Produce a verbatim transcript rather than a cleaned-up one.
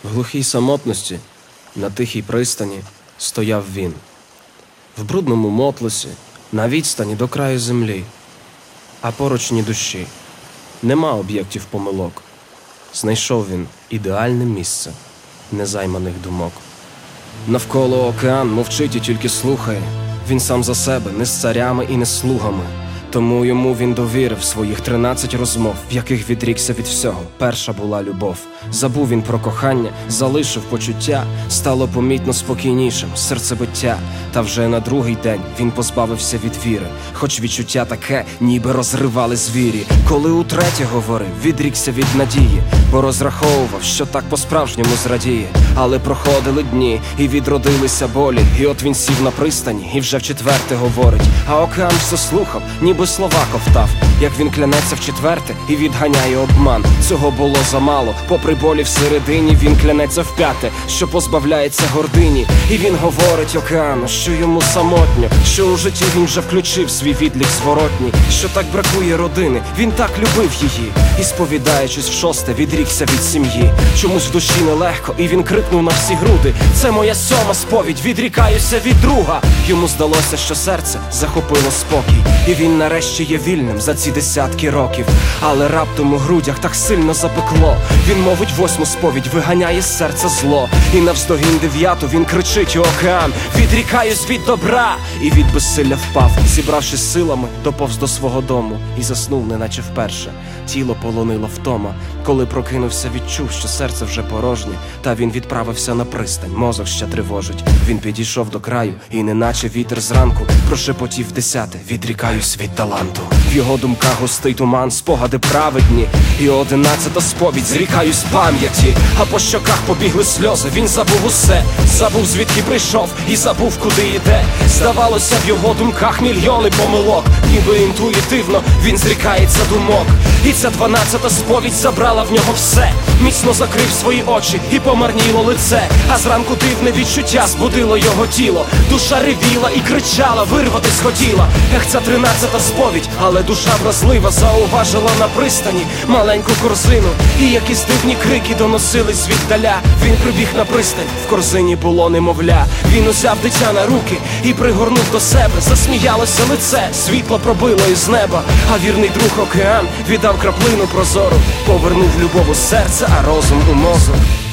В глухій самотності, на тихій пристані, стояв він. В брудному мотлесі, на відстані до краю землі, а поруч ні душі, нема об'єктів помилок. Знайшов він ідеальне місце незайманих думок. Навколо океан мовчить і тільки слухає. Він сам за себе, не з царями і не з слугами. Тому йому він довірив своїх тринадцять розмов, в яких відрікся від всього. Перша була любов. Забув він про кохання, залишив почуття. Стало помітно спокійнішим серцебиття. Та вже на другий день він позбавився від віри, хоч відчуття таке, ніби розривали звірі. Коли утретє говорив, відрікся від надії, бо розраховував, що так по-справжньому зрадіє. Але проходили дні, і відродилися болі. І от він сів на пристані, і вже вчетверте говорить. А океан все слухав, ніби слова ковтав, як він клянеться вчетверте і відганяє обман. Цього було замало, попри болі всередині, він клянеться вп'яте, що позбавляється гордині. І він говорить океану, що йому самотньо, що у житті він вже включив свій відлік зворотній, що так бракує родини, він так любив її. І сповідаючись в шосте, відрікся від сім'ї. Чомусь в душі нелегко, і він крикнув на всі груди: це моя сьома сповідь, відрікаюся від друга. Йому здалося, що серце захопило спокій, і він нарешті є вільним за ці десятки років. Але раптом у грудях так сильно запекло. Він мовить восьму сповідь, виганяє з серця зло. І навздогін дев'яту він кричить у океан: відрікаюсь від добра. І від безсилля впав, зібравшись силами, доповз до свого дому і заснув, неначе вперше. Тіло полонило втома. Коли прокинувся, відчув, що серце вже порожнє. Та він відправився на пристань, мозок ще тривожить. Він підійшов до краю і неначе вітер зранку прошепотів десяте: відрікаюсь від таланту. В його думках густий туман, спогади праведні. І одинадцята сповідь: зрікаюсь пам'яті. А по щоках побігли сльози, він забув усе. Забув, звідки прийшов, і забув, куди йде. Здавалося, в його думках мільйони помилок. Ніби інтуїтивно він зрікається думок. І ця дванадцята сповідь забрала в нього все. Міцно закрив свої очі і помарніло лице. А зранку дивне відчуття збудило його тіло. Душа ревіла і кричала, вирватись хотіла. Ех, ця тринадцята сповідь, але душа вразлива зауважила на пристані маленьку корзину. І якісь дивні крики доносились звіддаля. Він прибіг на пристань, в корзині було немовля. Він узяв дитя на руки і пригорнув до себе. Засміялося лице, світло пробило із неба. А вірний друг океан віддав краплину прозору, повернув любов у серце, а розум у мозок.